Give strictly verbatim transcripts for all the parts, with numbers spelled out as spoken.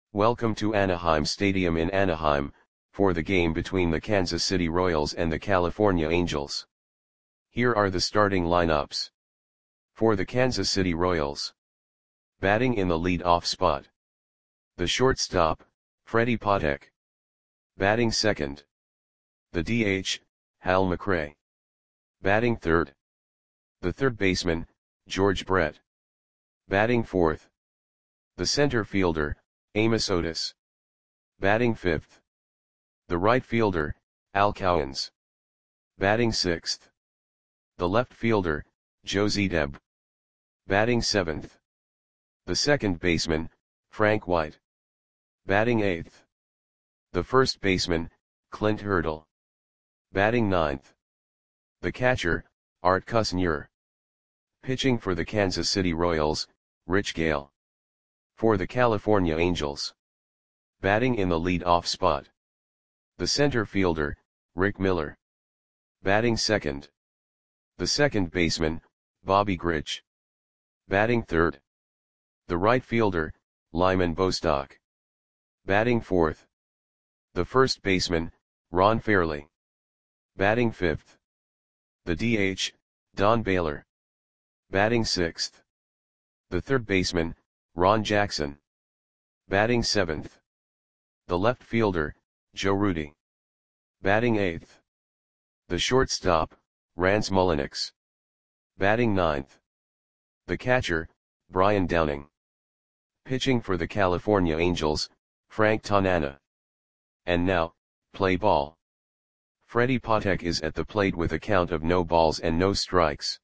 Welcome to Anaheim Stadium in Anaheim, for the game between the Kansas City Royals and the California Angels. Here are the starting lineups. For the Kansas City Royals. Batting in the lead-off spot. The shortstop, Freddie Patek. Batting second. The D H, Hal McRae. Batting third. The third baseman, George Brett. Batting fourth. The center fielder, Amos Otis. Batting fifth. The right fielder, Al Cowens. Batting sixth. The left fielder, Joe Zedeb. Batting seventh. The second baseman, Frank White. Batting eighth. The first baseman, Clint Hurdle. Batting ninth. The catcher, Art Kusnier. Pitching for the Kansas City Royals, Rich Gale. For the California Angels. Batting in the lead-off spot. The center fielder, Rick Miller. Batting second. The second baseman, Bobby Grich. Batting third. The right fielder, Lyman Bostock. Batting fourth. The first baseman, Ron Fairly. Batting fifth. The D H, Don Baylor. Batting sixth. The third baseman, Ron Jackson. Batting seventh. The left fielder, Joe Rudi. Batting eighth. The shortstop, Rance Mulliniks. Batting ninth. The catcher, Brian Downing. Pitching for the California Angels, Frank Tanana. And now, play ball. Freddie Patek is at the plate with a count of no balls and no strikes.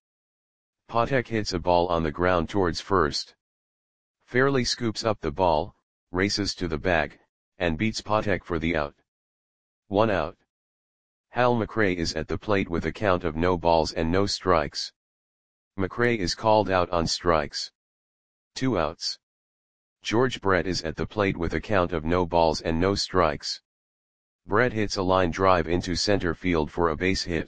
Patek hits a ball on the ground towards first. Fairly scoops up the ball, races to the bag, and beats Patek for the out. One out. Hal McRae is at the plate with a count of no balls and no strikes. McRae is called out on strikes. Two outs. George Brett is at the plate with a count of no balls and no strikes. Brett hits a line drive into center field for a base hit.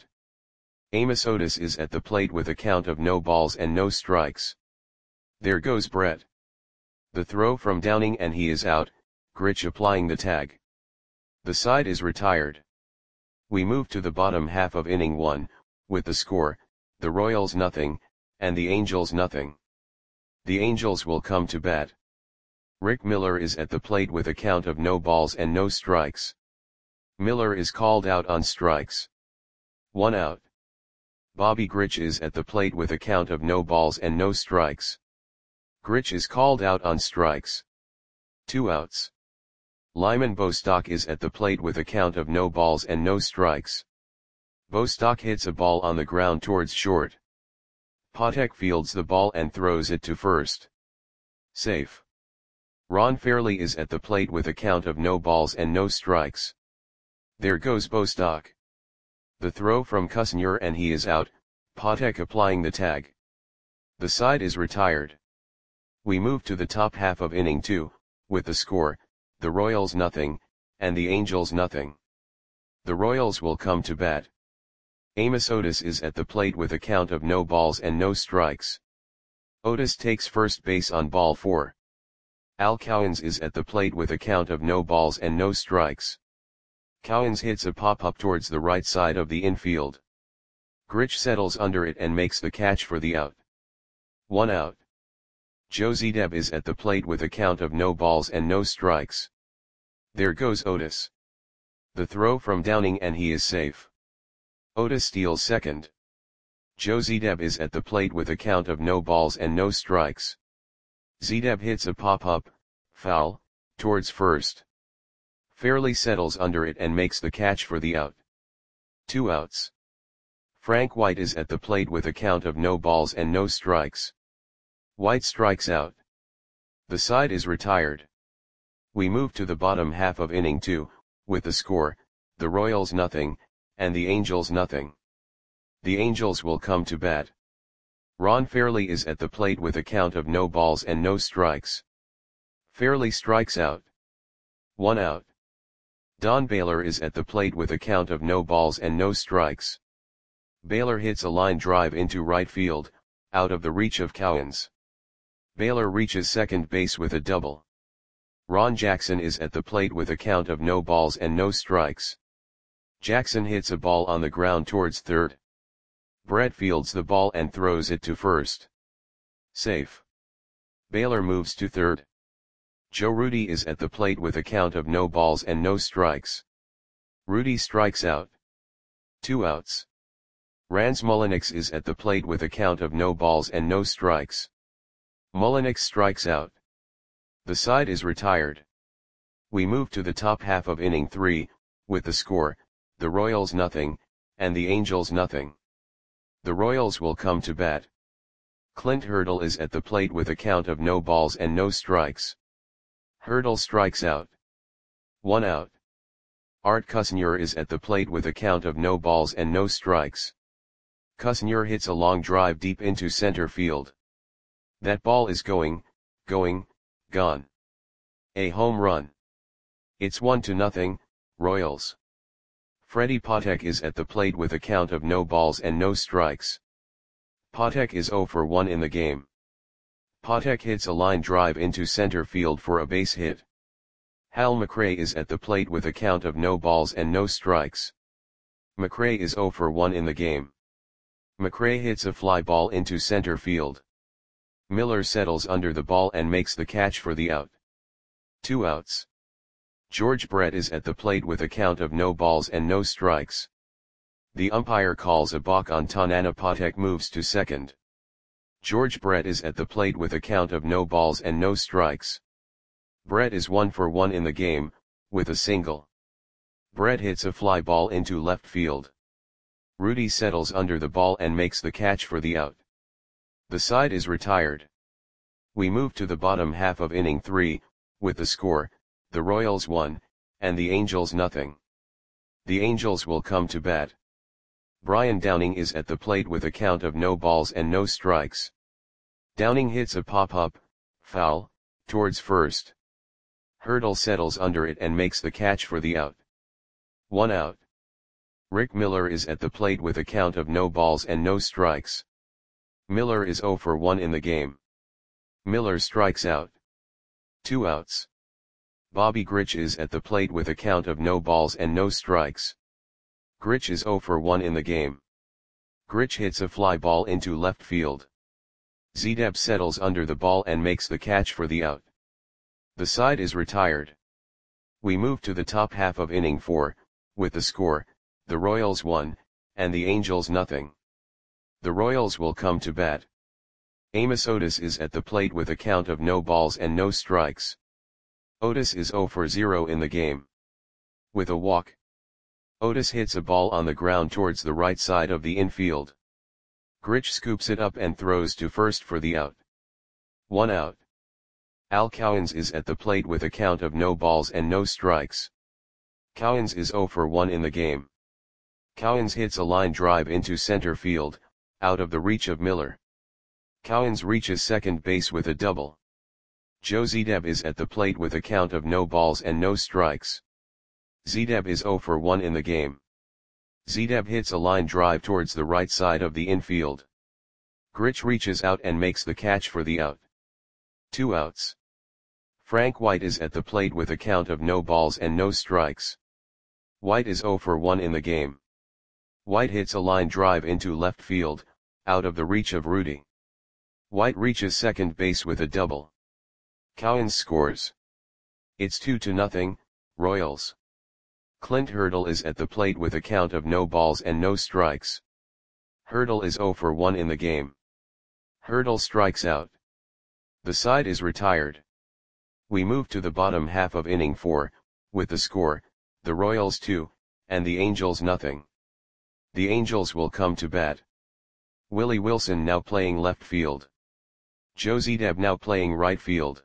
Amos Otis is at the plate with a count of no balls and no strikes. There goes Brett. The throw from Downing and he is out, Grich applying the tag. The side is retired. We move to the bottom half of inning one, with the score, the Royals nothing, and the Angels nothing. The Angels will come to bat. Rick Miller is at the plate with a count of no balls and no strikes. Miller is called out on strikes. One out. Bobby Grich is at the plate with a count of no balls and no strikes. Grich is called out on strikes. Two outs. Lyman Bostock is at the plate with a count of no balls and no strikes. Bostock hits a ball on the ground towards short. Patek fields the ball and throws it to first. Safe. Ron Fairly is at the plate with a count of no balls and no strikes. There goes Bostock. The throw from Kusnier and he is out, Patek applying the tag. The side is retired. We move to the top half of inning two, with the score, the Royals nothing, and the Angels nothing. The Royals will come to bat. Amos Otis is at the plate with a count of no balls and no strikes. Otis takes first base on ball four. Al Cowens is at the plate with a count of no balls and no strikes. Cowens hits a pop-up towards the right side of the infield. Grich settles under it and makes the catch for the out. One out. Joe Zedeb is at the plate with a count of no balls and no strikes. There goes Otis. The throw from Downing and he is safe. Otis steals second. Joe Zedeb is at the plate with a count of no balls and no strikes. Zedeb hits a pop-up, foul, towards first. Fairly settles under it and makes the catch for the out. Two outs. Frank White is at the plate with a count of no balls and no strikes. White strikes out. The side is retired. We move to the bottom half of inning two, with the score, the Royals nothing, and the Angels nothing. The Angels will come to bat. Ron Fairly is at the plate with a count of no balls and no strikes. Fairly strikes out. One out. Don Baylor is at the plate with a count of no balls and no strikes. Baylor hits a line drive into right field, out of the reach of Cowens. Baylor reaches second base with a double. Ron Jackson is at the plate with a count of no balls and no strikes. Jackson hits a ball on the ground towards third. Brett fields the ball and throws it to first. Safe. Baylor moves to third. Joe Rudy is at the plate with a count of no balls and no strikes. Rudy strikes out. Two outs. Rans Mulliniks is at the plate with a count of no balls and no strikes. Mulliniks strikes out. The side is retired. We move to the top half of inning three, with the score, the Royals nothing, and the Angels nothing. The Royals will come to bat. Clint Hurdle is at the plate with a count of no balls and no strikes. Hurdle strikes out. One out. Art Kusnyer is at the plate with a count of no balls and no strikes. Kusnyer hits a long drive deep into center field. That ball is going, going, gone. A home run. It's one to nothing, Royals. Freddie Patek is at the plate with a count of no balls and no strikes. Patek is oh for one in the game. Patek hits a line drive into center field for a base hit. Hal McRae is at the plate with a count of no balls and no strikes. McRae is oh for one in the game. McRae hits a fly ball into center field. Miller settles under the ball and makes the catch for the out. Two outs. George Brett is at the plate with a count of no balls and no strikes. The umpire calls a balk on Tanana. Patek moves to second. George Brett is at the plate with a count of no balls and no strikes. Brett is one for one in the game, with a single. Brett hits a fly ball into left field. Rudy settles under the ball and makes the catch for the out. The side is retired. We move to the bottom half of inning three, with the score, the Royals one, and the Angels nothing. The Angels will come to bat. Brian Downing is at the plate with a count of no balls and no strikes. Downing hits a pop-up, foul, towards first. Hurdle settles under it and makes the catch for the out. One out. Rick Miller is at the plate with a count of no balls and no strikes. Miller is oh for one in the game. Miller strikes out. Two outs. Bobby Grich is at the plate with a count of no balls and no strikes. Grich is oh for one in the game. Grich hits a fly ball into left field. Zedeb settles under the ball and makes the catch for the out. The side is retired. We move to the top half of inning four, with the score, the Royals one, and the Angels nothing. The Royals will come to bat. Amos Otis is at the plate with a count of no balls and no strikes. Otis is oh for zero in the game. With a walk. Otis hits a ball on the ground towards the right side of the infield. Grich scoops it up and throws to first for the out. One out. Al Cowens is at the plate with a count of no balls and no strikes. Cowens is oh for one in the game. Cowens hits a line drive into center field, out of the reach of Miller. Cowens reaches second base with a double. Joe Zedeb is at the plate with a count of no balls and no strikes. Zedeb is oh for one in the game. Zedeb hits a line drive towards the right side of the infield. Grich reaches out and makes the catch for the out. Two outs. Frank White is at the plate with a count of no balls and no strikes. White is oh for one in the game. White hits a line drive into left field, out of the reach of Rudy. White reaches second base with a double. Cowens scores. It's two to nothing, Royals. Clint Hurdle is at the plate with a count of no balls and no strikes. Hurdle is oh for one in the game. Hurdle strikes out. The side is retired. We move to the bottom half of inning four, with the score, the Royals two, and the Angels nothing. The Angels will come to bat. Willie Wilson now playing left field. Joe Zedeb now playing right field.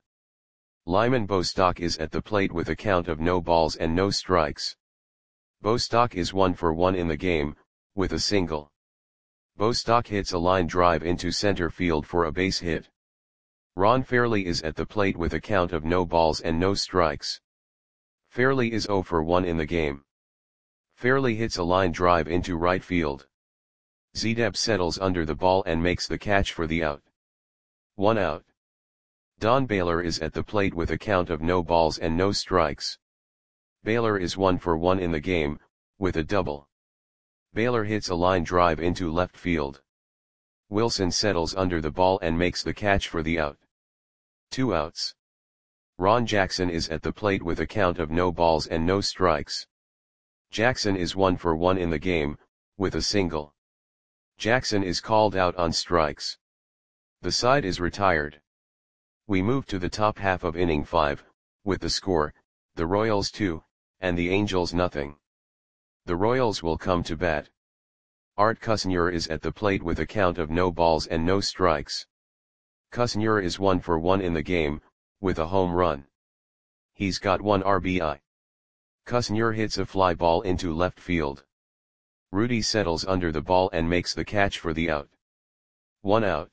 Lyman Bostock is at the plate with a count of no balls and no strikes. Bostock is one for one in the game, with a single. Bostock hits a line drive into center field for a base hit. Ron Fairley is at the plate with a count of no balls and no strikes. Fairley is oh for one in the game. Fairley hits a line drive into right field. Zedeb settles under the ball and makes the catch for the out. One out. Don Baylor is at the plate with a count of no balls and no strikes. Baylor is one for one in the game, with a double. Baylor hits a line drive into left field. Wilson settles under the ball and makes the catch for the out. Two outs. Ron Jackson is at the plate with a count of no balls and no strikes. Jackson is one for one in the game, with a single. Jackson is called out on strikes. The side is retired. We move to the top half of inning five, with the score, the Royals two, and the Angels nothing. The Royals will come to bat. Art Kusnyer is at the plate with a count of no balls and no strikes. Kusnyer is one for one in the game, with a home run. He's got one R B I. Kusnyer hits a fly ball into left field. Rudy settles under the ball and makes the catch for the out. One out.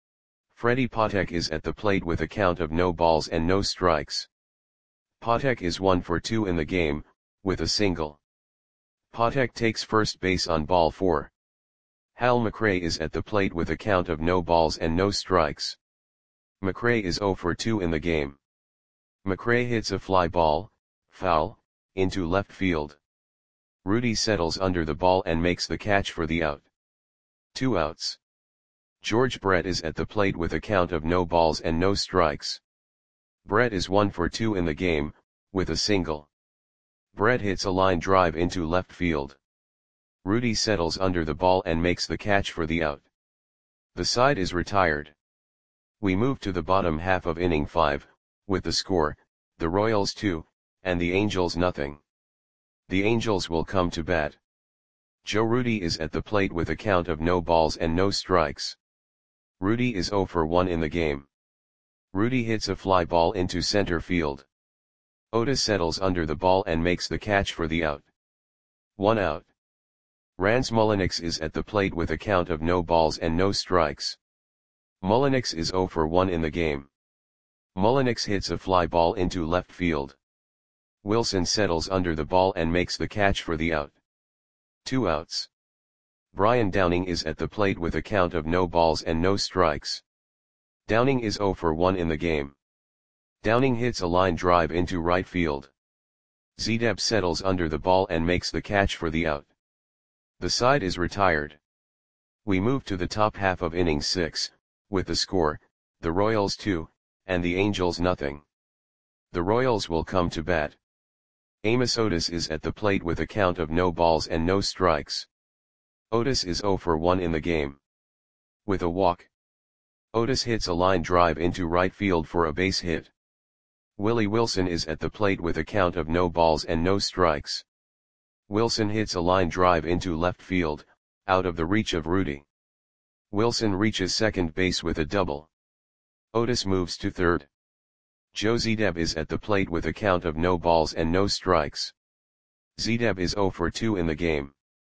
Freddie Patek is at the plate with a count of no balls and no strikes. Patek is one for two in the game, with a single. Patek takes first base on ball four. Hal McRae is at the plate with a count of no balls and no strikes. McRae is zero for two in the game. McRae hits a fly ball, foul, into left field. Rudy settles under the ball and makes the catch for the out. Two outs. George Brett is at the plate with a count of no balls and no strikes. Brett is one for two in the game, with a single. Brett hits a line drive into left field. Rudy settles under the ball and makes the catch for the out. The side is retired. We move to the bottom half of inning five, with the score, the Royals two, and the Angels nothing. The Angels will come to bat. Joe Rudy is at the plate with a count of no balls and no strikes. Rudy is zero for one in the game. Rudy hits a fly ball into center field. Otis settles under the ball and makes the catch for the out. One out. Rance Mulliniks is at the plate with a count of no balls and no strikes. Mulliniks is zero for one in the game. Mulliniks hits a fly ball into left field. Wilson settles under the ball and makes the catch for the out. Two outs. Brian Downing is at the plate with a count of no balls and no strikes. Downing is zero for one in the game. Downing hits a line drive into right field. Zedeb settles under the ball and makes the catch for the out. The side is retired. We move to the top half of inning six, with the score, the Royals two, and the Angels nothing. The Royals will come to bat. Amos Otis is at the plate with a count of no balls and no strikes. Otis is zero for one in the game. With a walk. Otis hits a line drive into right field for a base hit. Willie Wilson is at the plate with a count of no balls and no strikes. Wilson hits a line drive into left field, out of the reach of Rudy. Wilson reaches second base with a double. Otis moves to third. Joe Zedeb is at the plate with a count of no balls and no strikes. Zedeb is zero for two in the game.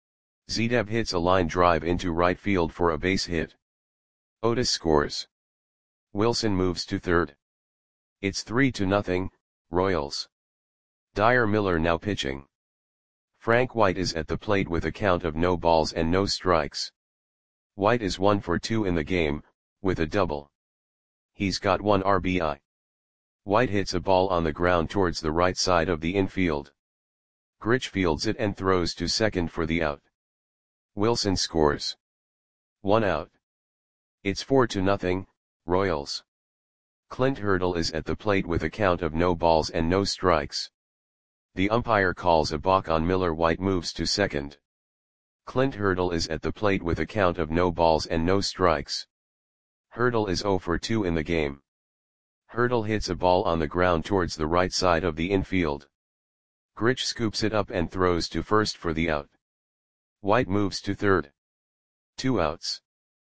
Zedeb hits a line drive into right field for a base hit. Otis scores. Wilson moves to third. It's three to nothing, Royals. Dyer Miller now pitching. Frank White is at the plate with a count of no balls and no strikes. White is one for two in the game, with a double. He's got one R B I. White hits a ball on the ground towards the right side of the infield. Grich fields it and throws to second for the out. Wilson scores. One out. It's four to nothing, Royals. Clint Hurdle is at the plate with a count of no balls and no strikes. The umpire calls a balk on Miller. White moves to second. Clint Hurdle is at the plate with a count of no balls and no strikes. Hurdle is zero for two in the game. Hurdle hits a ball on the ground towards the right side of the infield. Grich scoops it up and throws to first for the out. White moves to third. Two outs.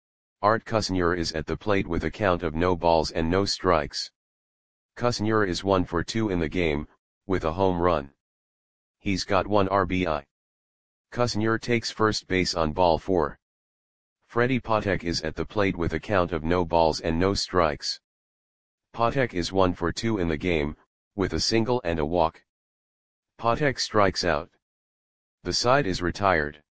Art Kusnyer is at the plate with a count of no balls and no strikes. Kusnyer is one for two in the game, with a home run. He's got one R B I. Kusnyer takes first base on ball four. Freddie Patek is at the plate with a count of no balls and no strikes. Patek is one for two in the game, with a single and a walk. Patek strikes out. The side is retired.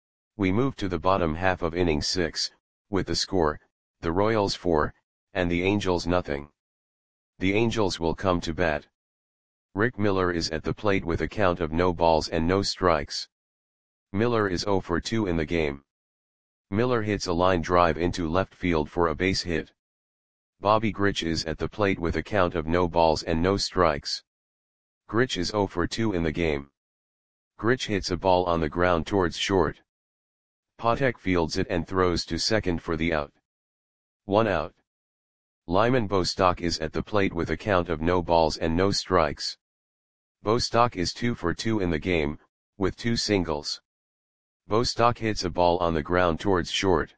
We move to the bottom half of inning six, with the score, the Royals four, and the Angels nothing. The Angels will come to bat. Rick Miller is at the plate with a count of no balls and no strikes. Miller is oh for two in the game. Miller hits a line drive into left field for a base hit. Bobby Grich is at the plate with a count of no balls and no strikes. Grich is oh for two in the game. Grich hits a ball on the ground towards short. Patek fields it and throws to second for the out. One out. Lyman Bostock is at the plate with a count of no balls and no strikes. Bostock is two for two in the game, with two singles. Bostock hits a ball on the ground towards short.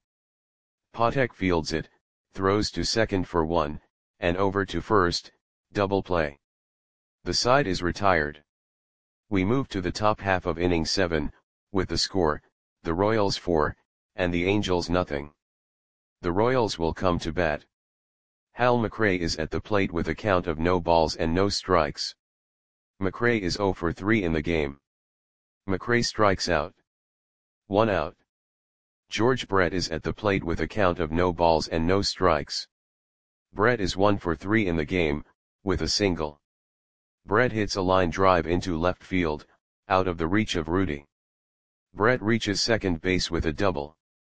Patek fields it, throws to second for one, and over to first, double play. The side is retired. We move to the top half of inning seven, with the score, the Royals four, and the Angels nothing. The Royals will come to bat. Hal McRae is at the plate with a count of no balls and no strikes. McRae is oh for three in the game. McRae strikes out. One out. George Brett is at the plate with a count of no balls and no strikes. Brett is one for three in the game, with a single. Brett hits a line drive into left field, out of the reach of Rudy. Brett reaches second base with a double.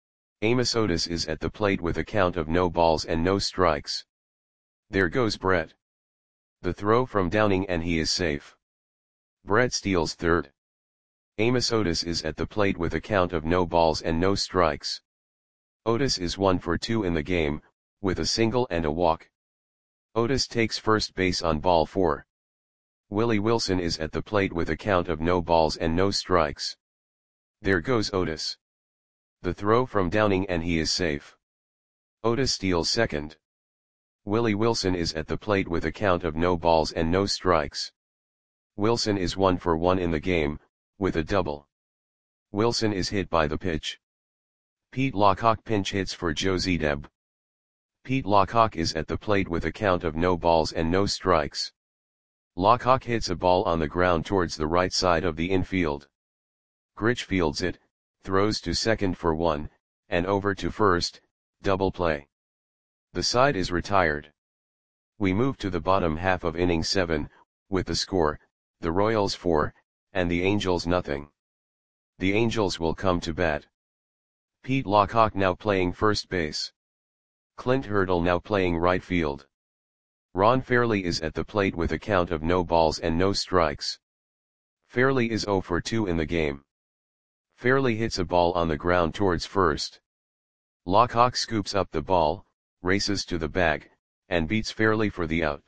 Amos Otis is at the plate with a count of no balls and no strikes. There goes Brett. The throw from Downing and he is safe. Brett steals third. Amos Otis is at the plate with a count of no balls and no strikes. Otis is one for two in the game, with a single and a walk. Otis takes first base on ball four. Willie Wilson is at the plate with a count of no balls and no strikes. There goes Otis. The throw from Downing and he is safe. Otis steals second. Willie Wilson is at the plate with a count of no balls and no strikes. Wilson is one for one in the game, with a double. Wilson is hit by the pitch. Pete Lockock pinch hits for Joe Zedeb. Pete Lockock is at the plate with a count of no balls and no strikes. Lockock hits a ball on the ground towards the right side of the infield. Grich fields it, throws to second for one, and over to first, double play. The side is retired. We move to the bottom half of inning seven, with the score, the Royals four, and the Angels nothing. The Angels will come to bat. Pete Lockock now playing first base. Clint Hurdle now playing right field. Ron Fairley is at the plate with a count of no balls and no strikes. Fairley is oh for two in the game. Fairley hits a ball on the ground towards first. Lockock scoops up the ball, races to the bag, and beats Fairley for the out.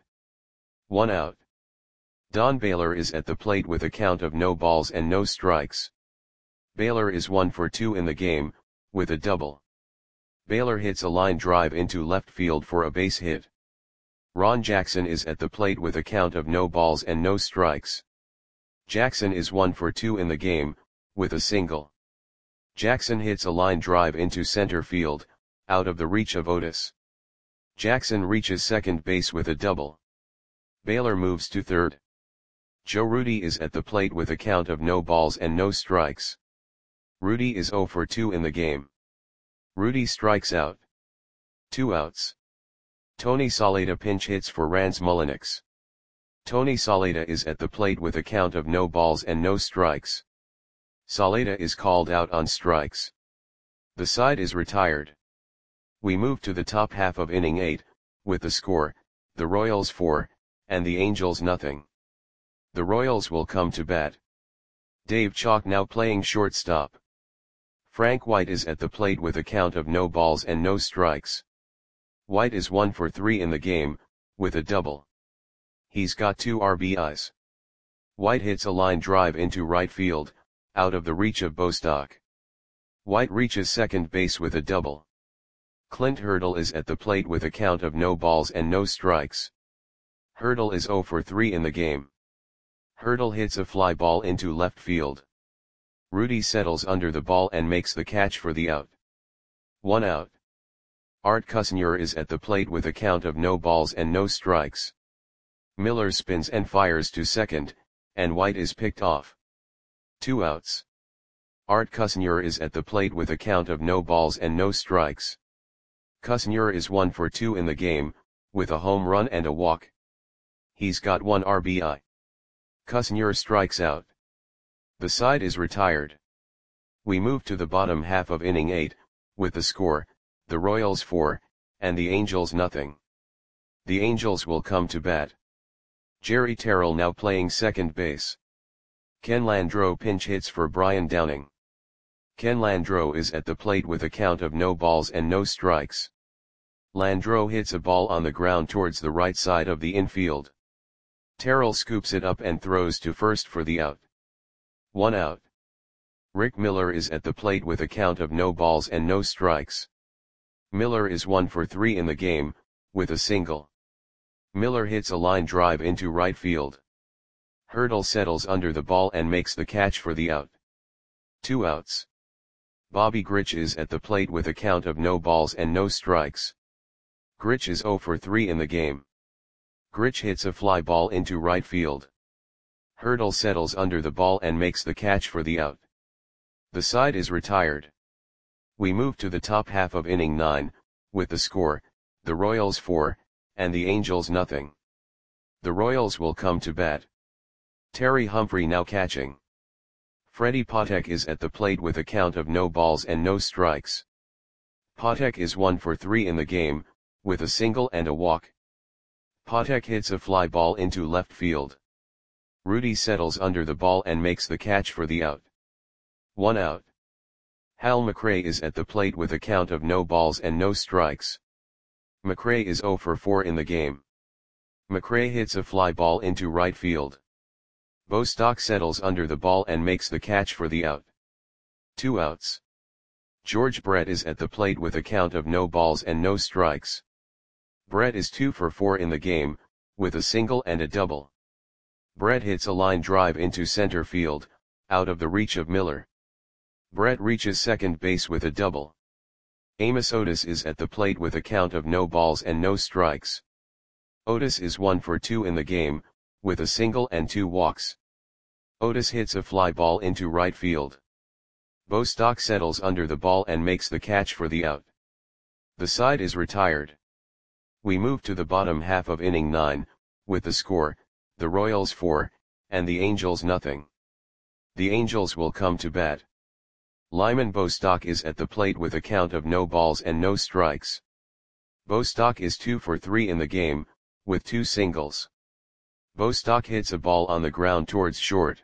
One out. Don Baylor is at the plate with a count of no balls and no strikes. Baylor is one for two in the game, with a double. Baylor hits a line drive into left field for a base hit. Ron Jackson is at the plate with a count of no balls and no strikes. Jackson is one for two in the game, with a single. Jackson hits a line drive into center field, out of the reach of Otis. Jackson reaches second base with a double. Baylor moves to third. Joe Rudy is at the plate with a count of no balls and no strikes. Rudy is oh for two in the game. Rudy strikes out. Two outs. Tony Saleta pinch hits for Rans Mulliniks. Tony Saleta is at the plate with a count of no balls and no strikes. Saleta is called out on strikes. The side is retired. We move to the top half of inning eight, with the score, the Royals four, and the Angels nothing. The Royals will come to bat. Dave Chalk now playing shortstop. Frank White is at the plate with a count of no balls and no strikes. White is one for three in the game, with a double. He's got two R B Is. White hits a line drive into right field, out of the reach of Bostock. White reaches second base with a double. Clint Hurdle is at the plate with a count of no balls and no strikes. Hurdle is oh for three in the game. Hurdle hits a fly ball into left field. Rudy settles under the ball and makes the catch for the out. One out. Art Kusnier is at the plate with a count of no balls and no strikes. Miller spins and fires to second, and White is picked off. Two outs. Art Kusnier is at the plate with a count of no balls and no strikes. Kusnier is one for two in the game, with a home run and a walk. he's got one R B I. Kusnyer strikes out. The side is retired. We move to the bottom half of inning eight, with the score, the Royals four, and the Angels nothing. The Angels will come to bat. Jerry Terrell now playing second base. Ken Landreau pinch hits for Brian Downing. Ken Landreau is at the plate with a count of no balls and no strikes. Landreau hits a ball on the ground towards the right side of the infield. Terrell scoops it up and throws to first for the out. One out. Rick Miller is at the plate with a count of no balls and no strikes. Miller is one for three in the game, with a single. Miller hits a line drive into right field. Hurdle settles under the ball and makes the catch for the out. Two outs. Bobby Grich is at the plate with a count of no balls and no strikes. Grich is zero for three in the game. Grich hits a fly ball into right field. Hurdle settles under the ball and makes the catch for the out. The side is retired. We move to the top half of inning nine, with the score, the Royals four, and the Angels nothing. The Royals will come to bat. Terry Humphrey now catching. Freddie Patek is at the plate with a count of no balls and no strikes. Patek is one for three in the game, with a single and a walk. Patek hits a fly ball into left field. Rudy settles under the ball and makes the catch for the out. One out. Hal McRae is at the plate with a count of no balls and no strikes. McRae is zero for four in the game. McRae hits a fly ball into right field. Bostock settles under the ball and makes the catch for the out. Two outs. George Brett is at the plate with a count of no balls and no strikes. Brett is two for four in the game, with a single and a double. Brett hits a line drive into center field, out of the reach of Miller. Brett reaches second base with a double. Amos Otis is at the plate with a count of no balls and no strikes. Otis is one for two in the game, with a single and two walks. Otis hits a fly ball into right field. Bostock settles under the ball and makes the catch for the out. The side is retired. We move to the bottom half of inning nine, with the score, the Royals four, and the Angels nothing. The Angels will come to bat. Lyman Bostock is at the plate with a count of no balls and no strikes. Bostock is two for three in the game, with two singles. Bostock hits a ball on the ground towards short.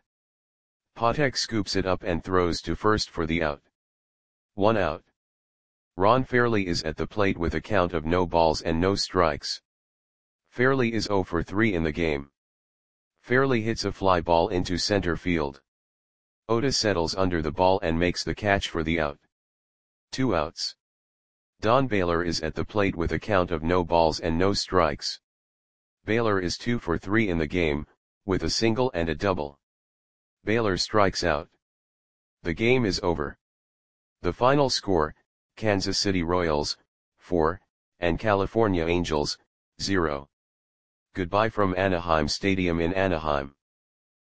Patek scoops it up and throws to first for the out. One out. Ron Fairley is at the plate with a count of no balls and no strikes. Fairley is zero for three in the game. Fairley hits a fly ball into center field. Otis settles under the ball and makes the catch for the out. Two outs. Don Baylor is at the plate with a count of no balls and no strikes. Baylor is two for three in the game, with a single and a double. Baylor strikes out. The game is over. The final score, Kansas City Royals, four, and California Angels, zero. Goodbye from Anaheim Stadium in Anaheim.